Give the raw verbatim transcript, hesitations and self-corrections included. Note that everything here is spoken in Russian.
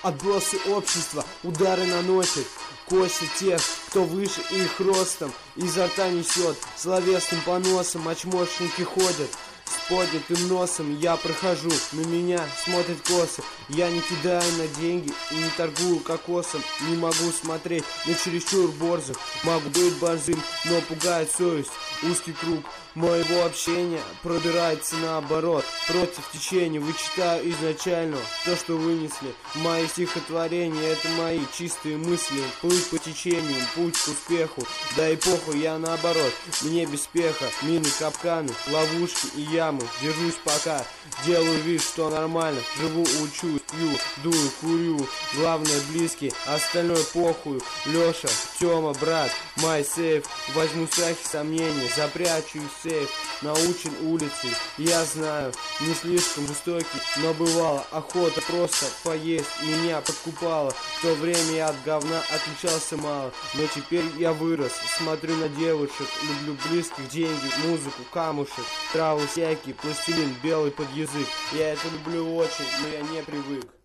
Отбросы общества, удары наносят, косят тех, кто выше их ростом. Изо рта несет словесным поносом, очмошники ходят с поднятым носом. Я прохожу, на меня смотрят косо. Я не кидаю на деньги и не торгую кокосом. Не могу смотреть на чересчур борзых. Могу быть борзым, но пугает совесть. Узкий круг моего общения пробирается наоборот, против течения. Вычитаю изначально то, что вынесли мои стихотворения. Это мои чистые мысли. Плыть по течению, путь к успеху. Да и похуй, я наоборот. Мне без спеха, мины, капканы, ловушки и ямы. Держусь пока, делаю вид, что нормально. Живу, учусь, пью, дую, курю. Главное близкий, остальное похуй. Леша, Тёма, брат, май сейф. Возьму страхи, сомнения, запрячу их в сейф. Научен улицей, я знаю, не слишком жестокий, но бывало охота просто поесть меня подкупала. В то время я от говна отличался мало, но теперь я вырос, смотрю на девушек, люблю близких, деньги, музыку, камушек, травы всякие, пластилин белый под язык. Я это люблю очень, но я не привык.